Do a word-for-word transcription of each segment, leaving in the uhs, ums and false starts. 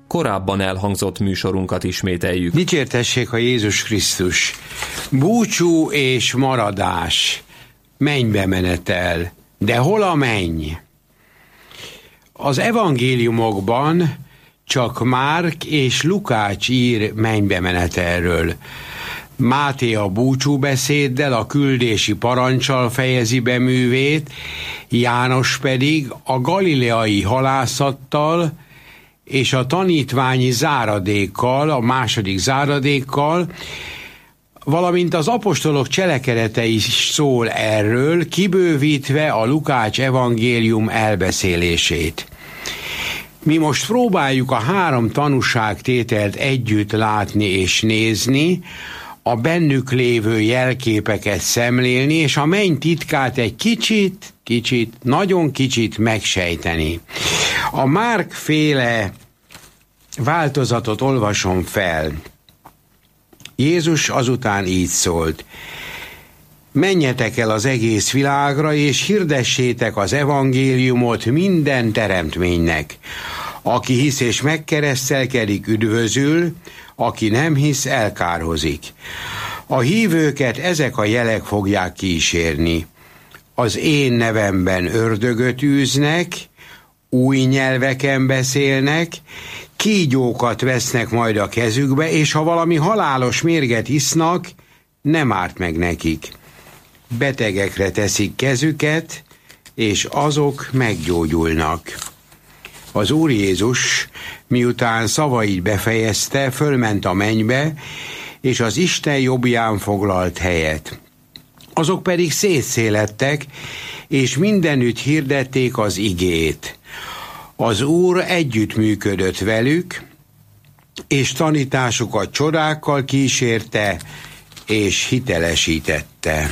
korábban elhangzott műsorunkat ismételjük. Dicsértessék a Jézus Krisztus! Búcsú és maradás, mennybe menetel, de hol a menny? Az evangéliumokban csak Márk és Lukács ír mennybe menetelről. Máté a búcsúbeszéddel, a küldési parancsal fejezi be művét, János pedig a galileai halászattal és a tanítványi záradékkal, a második záradékkal, valamint az apostolok cselekedete is szól erről, kibővítve a Lukács evangélium elbeszélését. Mi most próbáljuk a három tanúságtételt együtt látni és nézni, a bennük lévő jelképeket szemlélni, és a menny titkát egy kicsit, kicsit, nagyon kicsit megsejteni. A Márk féle változatot olvasom fel. Jézus azután így szólt: menjetek el az egész világra, és hirdessétek az evangéliumot minden teremtménynek. Aki hisz és megkeresztelkedik, üdvözül, aki nem hisz, elkárhozik. A hívőket ezek a jelek fogják kísérni. Az én nevemben ördögöt űznek, új nyelveken beszélnek, kígyókat vesznek majd a kezükbe, és ha valami halálos mérget isznak, nem árt meg nekik. Betegekre teszik kezüket, és azok meggyógyulnak. Az Úr Jézus, miután szavait befejezte, fölment a mennybe, és az Isten jobbján foglalt helyet. Azok pedig szétszélettek, és mindenütt hirdették az igét. Az Úr együttműködött velük, és tanításukat csodákkal kísérte, és hitelesítette.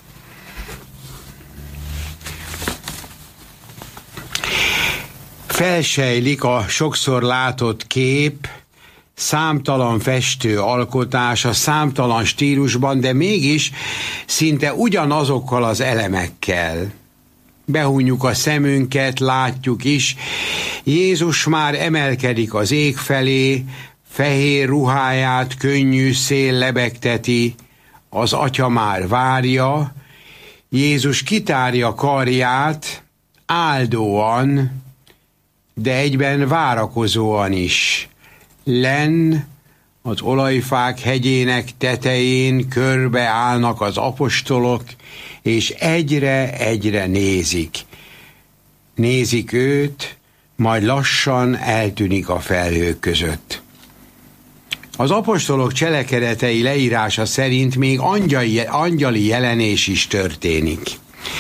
Felsejlik a sokszor látott kép, számtalan festő alkotása, számtalan stílusban, de mégis szinte ugyanazokkal az elemekkel. Behúnyjuk a szemünket, látjuk is, Jézus már emelkedik az ég felé, fehér ruháját könnyű szél lebegteti, az Atya már várja, Jézus kitárja karját, áldóan, de egyben várakozóan is. Lenn az olajfák hegyének tetején körbe állnak az apostolok, és egyre-egyre nézik. Nézik őt, majd lassan eltűnik a felhők között. Az apostolok cselekedetei leírása szerint még angyali, angyali jelenés is történik.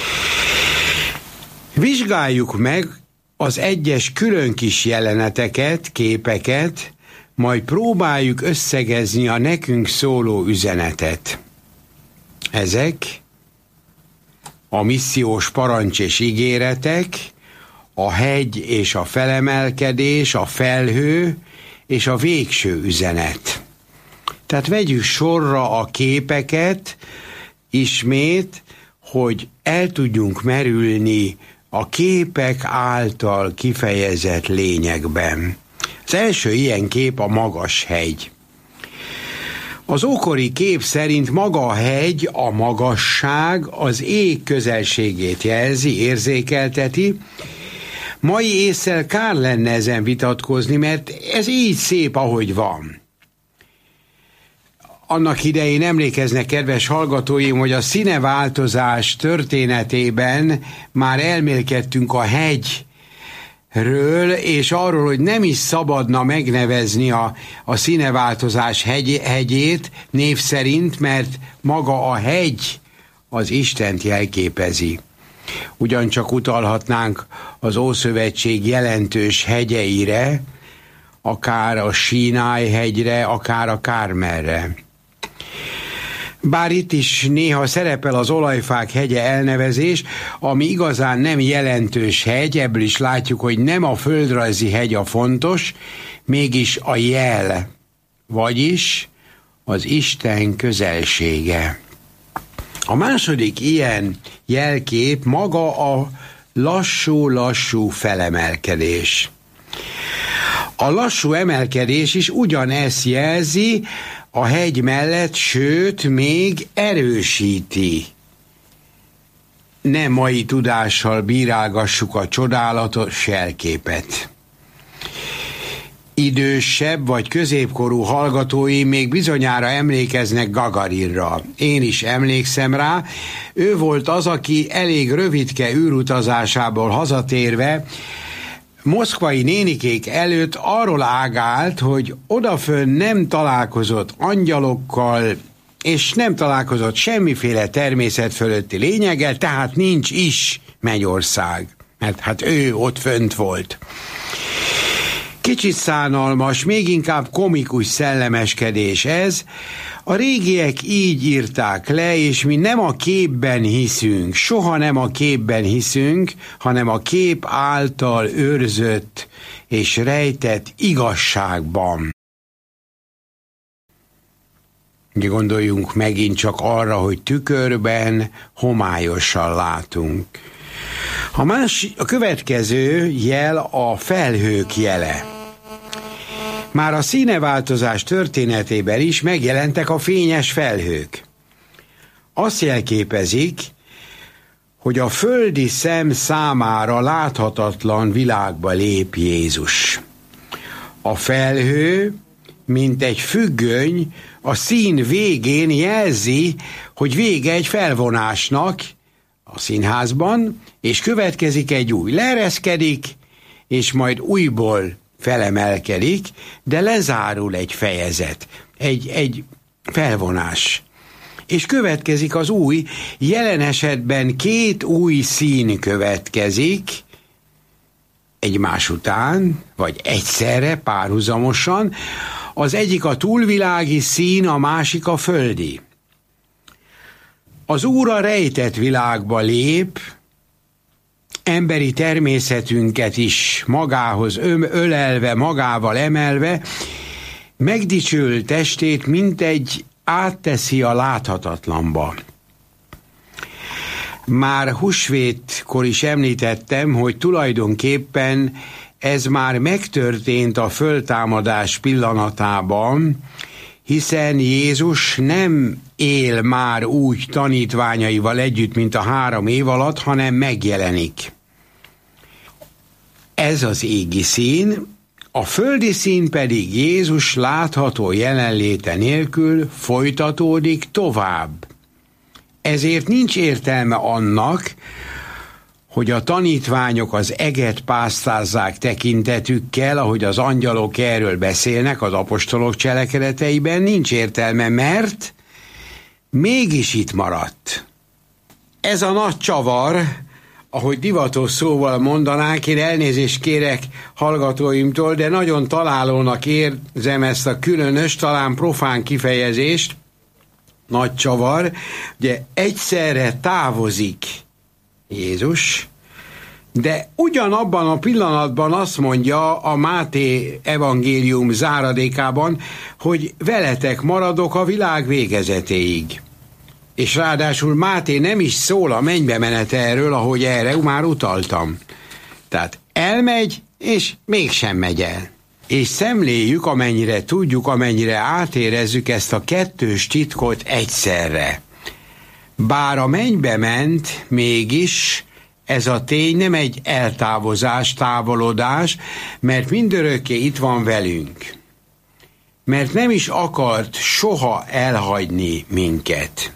Vizsgáljuk meg az egyes külön kis jeleneteket, képeket, majd próbáljuk összegezni a nekünk szóló üzenetet. Ezek a missziós parancs és ígéretek, a hegy és a felemelkedés, a felhő és a végső üzenet. Tehát vegyük sorra a képeket ismét, hogy el tudjunk merülni a képek által kifejezett lényegben. Az első ilyen kép a magas hegy. Az ókori kép szerint maga a hegy, a magasság az ég közelségét jelzi, érzékelteti. Mai ésszel kár lenne ezen vitatkozni, mert ez így szép, ahogy van. Annak idején emlékeznek, kedves hallgatóim, hogy a színeváltozás történetében már elmélkedtünk a hegyről, és arról, hogy nem is szabadna megnevezni a, a színeváltozás hegy, hegyét név szerint, mert maga a hegy az Istent jelképezi. Ugyancsak utalhatnánk az Ószövetség jelentős hegyeire, akár a Sínáj hegyre, akár a Kármelre. Bár itt is néha szerepel az olajfák hegye elnevezés, ami igazán nem jelentős hegy, ebből is látjuk, hogy nem a földrajzi hegy a fontos, mégis a jel, vagyis az Isten közelsége. A második ilyen jelkép maga a lassú-lassú felemelkedés. A lassú emelkedés is ugyanezt jelzi a hegy mellett, sőt, még erősíti. Ne mai tudással bírálgassuk a csodálatos jelképet. Idősebb vagy középkorú hallgatói még bizonyára emlékeznek Gagarinra. Én is emlékszem rá. Ő volt az, aki elég rövidke űrutazásából hazatérve moszkvai nénikék előtt arról ágált, hogy odafönn nem találkozott angyalokkal, és nem találkozott semmiféle természet fölötti lényeggel, tehát nincs is mennyország, mert hát ő ott fönt volt. Kicsit szánalmas, még inkább komikus szellemeskedés ez. A régiek így írták le, és mi nem a képben hiszünk, soha nem a képben hiszünk, hanem a kép által őrzött és rejtett igazságban. Gondoljunk megint csak arra, hogy tükörben homályosan látunk. A, más, a következő jel a felhők jele. Már a színeváltozás történetében is megjelentek a fényes felhők. Azt jelképezik, hogy a földi szem számára láthatatlan világba lép Jézus. A felhő, mint egy függöny, a szín végén jelzi, hogy vége egy felvonásnak a színházban, és következik egy új. Leereszkedik, és majd újból felemelkedik, de lezárul egy fejezet, egy, egy felvonás. És következik az új, jelen esetben két új szín következik, egymás után, vagy egyszerre, párhuzamosan. Az egyik a túlvilági szín, a másik a földi. Az Úr a rejtett világba lép, emberi természetünket is magához ölelve, magával emelve, megdicsül testét, mint egy átteszi a láthatatlanba. Már húsvétkor is említettem, hogy tulajdonképpen ez már megtörtént a föltámadás pillanatában, hiszen Jézus nem él már úgy tanítványaival együtt, mint a három év alatt, hanem megjelenik. Ez az égi szín, a földi szín pedig Jézus látható jelenléte nélkül folytatódik tovább. Ezért nincs értelme annak, hogy a tanítványok az eget pásztázzák tekintetükkel, ahogy az angyalok erről beszélnek az apostolok cselekedeteiben, nincs értelme, mert mégis itt maradt. Ez a nagy csavar, ahogy divatos szóval mondanánk, én elnézést kérek hallgatóimtól, de nagyon találónak érzem ezt a különös, talán profán kifejezést, nagy csavar, ugye egyszerre távozik Jézus, de ugyanabban a pillanatban azt mondja a Máté evangélium záradékában, hogy veletek maradok a világ végezetéig. És ráadásul Máté nem is szól a mennybe menete erről, ahogy erre már utaltam. Tehát elmegy, és mégsem megy el. És szemléljük, amennyire tudjuk, amennyire átérezzük ezt a kettős titkot egyszerre. Bár a mennybe ment, mégis ez a tény nem egy eltávozás, távolodás, mert mindörökké itt van velünk. Mert nem is akart soha elhagyni minket.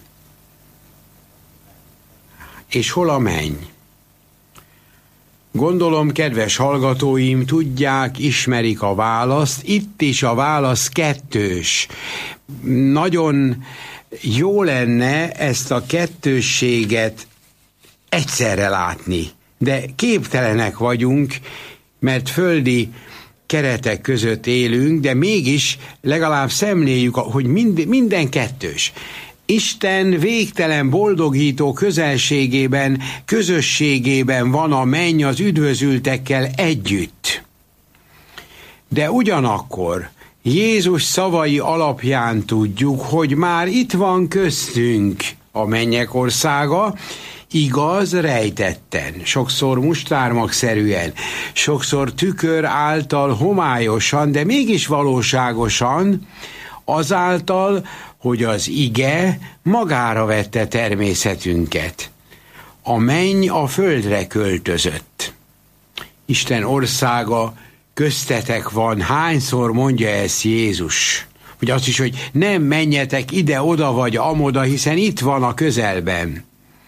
És hol a menny? Gondolom, kedves hallgatóim, tudják, ismerik a választ. Itt is a válasz kettős. Nagyon jó lenne ezt a kettősséget egyszerre látni, de képtelenek vagyunk, mert földi keretek között élünk, de mégis legalább szemléljük, hogy mind, minden kettős. Isten végtelen boldogító közelségében, közösségében van a menny az üdvözültekkel együtt. De ugyanakkor Jézus szavai alapján tudjuk, hogy már itt van köztünk a mennyek országa, igaz, rejtetten, sokszor mustármagszerűen, sokszor tükör által homályosan, de mégis valóságosan, azáltal, hogy az ige magára vette természetünket. A menny a földre költözött. Isten országa köztetek van. Hányszor mondja ezt Jézus? Vagy azt is, hogy nem menjetek ide-oda vagy amoda, hiszen itt van a közelben.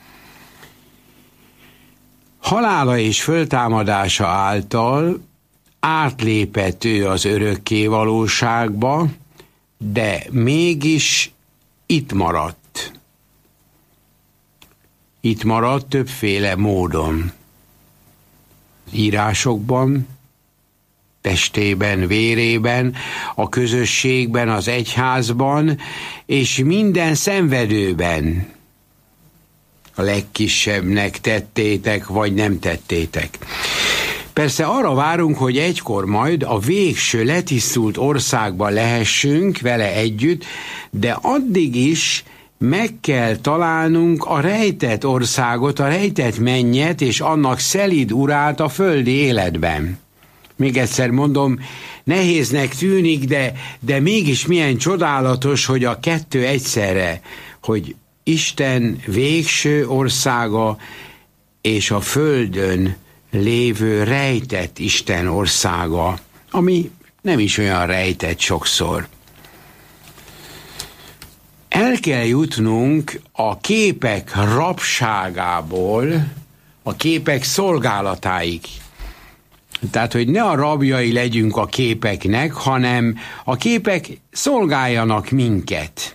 Halála és föltámadása által átlépett ő az örökké valóságba, de mégis itt maradt. Itt maradt többféle módon. Írásokban, testében, vérében, a közösségben, az egyházban, és minden szenvedőben. A legkisebbnek tettétek, vagy nem tettétek. Persze arra várunk, hogy egykor majd a végső letisztult országban lehessünk vele együtt, de addig is meg kell találnunk a rejtett országot, a rejtett mennyet és annak szelíd urát a földi életben. Még egyszer mondom, nehéznek tűnik, de, de mégis milyen csodálatos, hogy a kettő egyszerre, hogy Isten végső országa és a földön lévő rejtett Isten országa, ami nem is olyan rejtett sokszor. El kell jutnunk a képek rabságából a képek szolgálatáig. Tehát, hogy ne a rabjai legyünk a képeknek, hanem a képek szolgáljanak minket.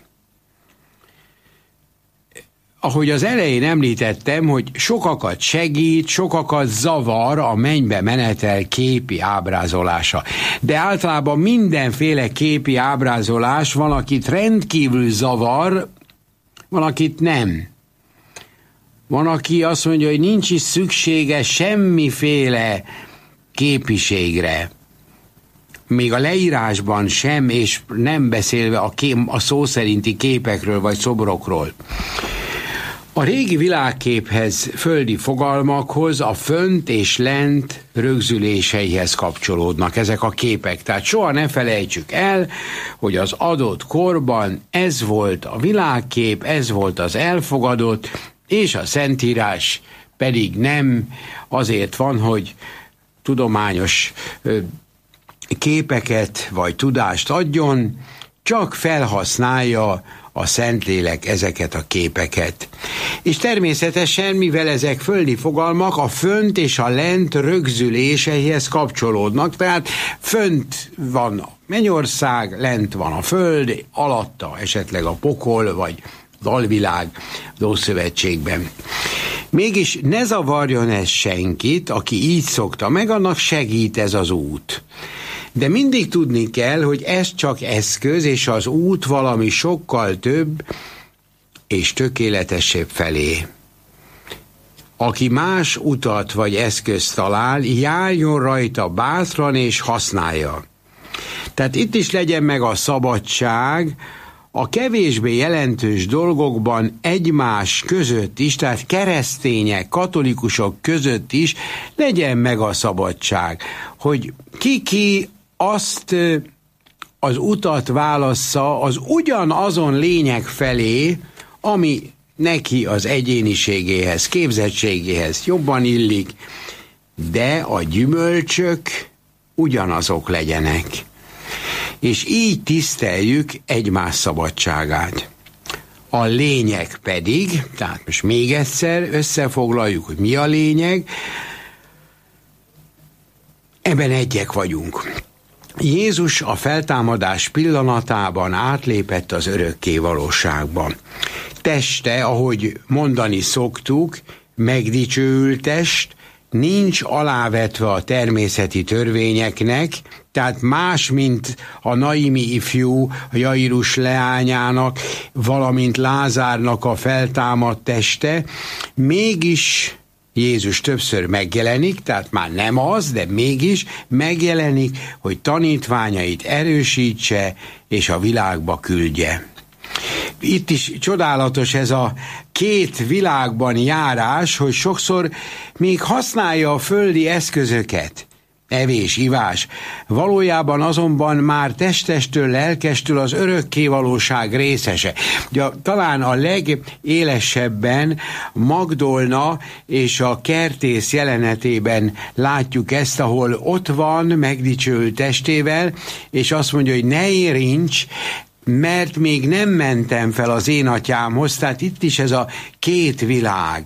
Ahogy az elején említettem, hogy sokakat segít, sokakat zavar a mennybe menetel képi ábrázolása. De általában mindenféle képi ábrázolás van, akit rendkívül zavar, van, akit nem. Van, aki azt mondja, hogy nincs is szüksége semmiféle képiségre. Még a leírásban sem, és nem beszélve a, kép, a szó szerinti képekről vagy szobrokról. A régi világképhez, földi fogalmakhoz a fönt és lent rögzüléseihez kapcsolódnak ezek a képek. Tehát soha ne felejtsük el, hogy az adott korban ez volt a világkép, ez volt az elfogadott, és a Szentírás pedig nem azért van, hogy tudományos képeket vagy tudást adjon, csak felhasználja a Szentlélek ezeket a képeket. És természetesen, mivel ezek földi fogalmak, a fönt és a lent rögzüléseihez kapcsolódnak, tehát fönt van a mennyország, lent van a föld, alatta esetleg a pokol, vagy az alvilág az Ószövetségben. Mégis ne zavarjon ez senkit, aki így szokta meg, annak segít ez az út. De mindig tudni kell, hogy ez csak eszköz, és az út valami sokkal több és tökéletesebb felé. Aki más utat vagy eszközt talál, járjon rajta bátran és használja. Tehát itt is legyen meg a szabadság, a kevésbé jelentős dolgokban egymás között is, tehát keresztények, katolikusok között is legyen meg a szabadság, hogy ki-ki azt az utat válassza az ugyanazon lények felé, ami neki az egyéniségéhez, képzettségéhez jobban illik, de a gyümölcsök ugyanazok legyenek. És így tiszteljük egymás szabadságát. A lényeg pedig, tehát most még egyszer összefoglaljuk, hogy mi a lényeg, ebben egyek vagyunk. Jézus a feltámadás pillanatában átlépett az örökké valóságba. Teste, ahogy mondani szoktuk, megdicsőült test, nincs alávetve a természeti törvényeknek, tehát más, mint a Naimi ifjú, a Jairus leányának, valamint Lázárnak a feltámadt teste, mégis Jézus többször megjelenik, tehát már nem az, de mégis megjelenik, hogy tanítványait erősítse és a világba küldje. itt is csodálatos ez a két világban járás, hogy sokszor még használja a földi eszközöket. Evés, ivás. Valójában azonban már testestől, lelkestől az örökkévalóság részese. Ugye, talán a legélesebben Magdolna és a kertész jelenetében látjuk ezt, ahol ott van megdicsőült testével, és azt mondja, hogy ne érints, mert még nem mentem fel az én atyámhoz, tehát itt is ez a két világ.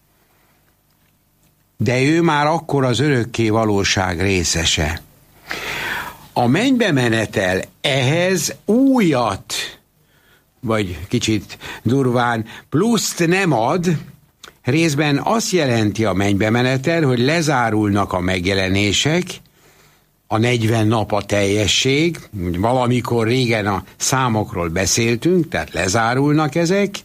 De ő már akkor az örökké valóság részese. A mennybe menetel ehhez újat, vagy kicsit durván pluszt nem ad, részben azt jelenti a mennybe menetel, hogy lezárulnak a megjelenések, a negyven nap a teljesség, valamikor régen a számokról beszéltünk, tehát lezárulnak ezek,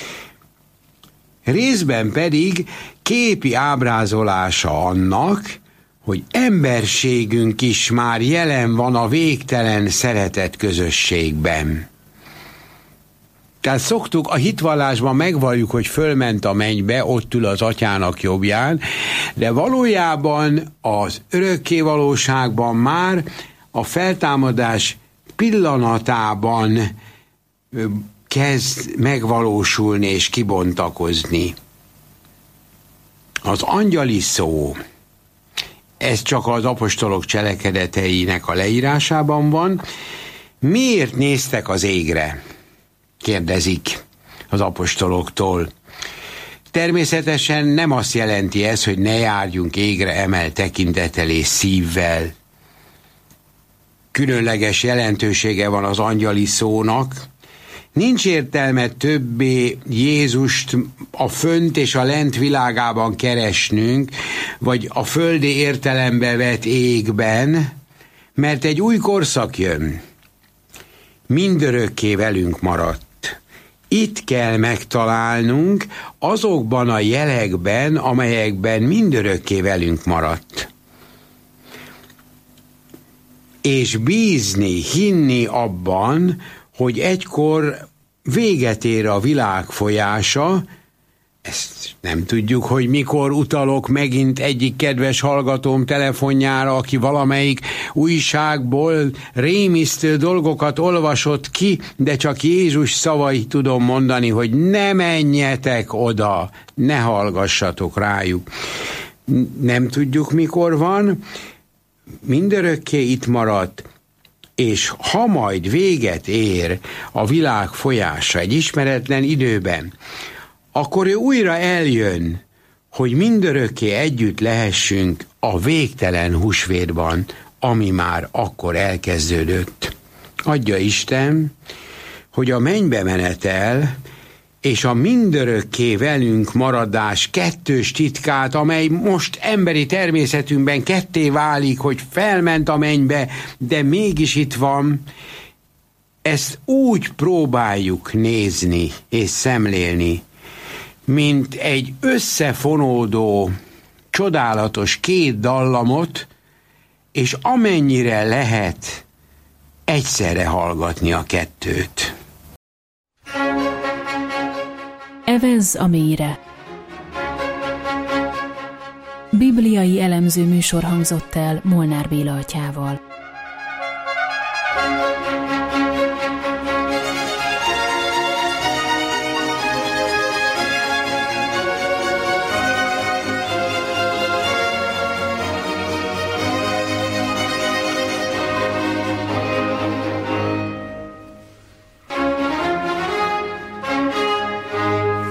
részben pedig képi ábrázolása annak, hogy emberségünk is már jelen van a végtelen szeretet közösségben. Tehát szoktuk, a hitvallásban megvalljuk, hogy fölment a mennybe, ott ül az atyának jobbján, de valójában az örökkévalóságban már a feltámadás pillanatában kezd megvalósulni és kibontakozni. Az angyali szó, ez csak az apostolok cselekedeteinek a leírásában van. Miért néztek az égre? Kérdezik az apostoloktól. Természetesen nem azt jelenti ez, hogy ne járjunk égre emelt tekintettel és szívvel. Különleges jelentősége van az angyali szónak. Nincs értelme többé Jézust a fönt és a lent világában keresnünk, vagy a földi értelembe vett égben, mert egy új korszak jön. Mindörökké velünk maradt. Itt kell megtalálnunk azokban a jelekben, amelyekben mindörökké velünk maradt. És bízni, hinni abban, hogy egykor véget ér a világ folyása, ezt nem tudjuk, hogy mikor utalok megint egyik kedves hallgatóm telefonjára, aki valamelyik újságból rémisztő dolgokat olvasott ki, de csak Jézus szavait tudom mondani, hogy ne menjetek oda, ne hallgassatok rájuk. Nem tudjuk, mikor van, mindörökké itt maradt, és ha majd véget ér a világ folyása egy ismeretlen időben, akkor ő újra eljön, hogy mindörökké együtt lehessünk a végtelen húsvétban, ami már akkor elkezdődött. Adja Isten, hogy a mennybe menetel és a mindörökké velünk maradás kettős titkát, amely most emberi természetünkben ketté válik, hogy felment a mennybe, de mégis itt van, ezt úgy próbáljuk nézni és szemlélni, mint egy összefonódó, csodálatos két dallamot, és amennyire lehet, egyszerre hallgatni a kettőt. Evezz a mélyre. Bibliai elemző műsor hangzott el Molnár Béla atyával.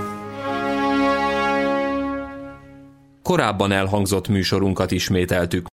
Korábban elhangzott műsorunkat ismételtük.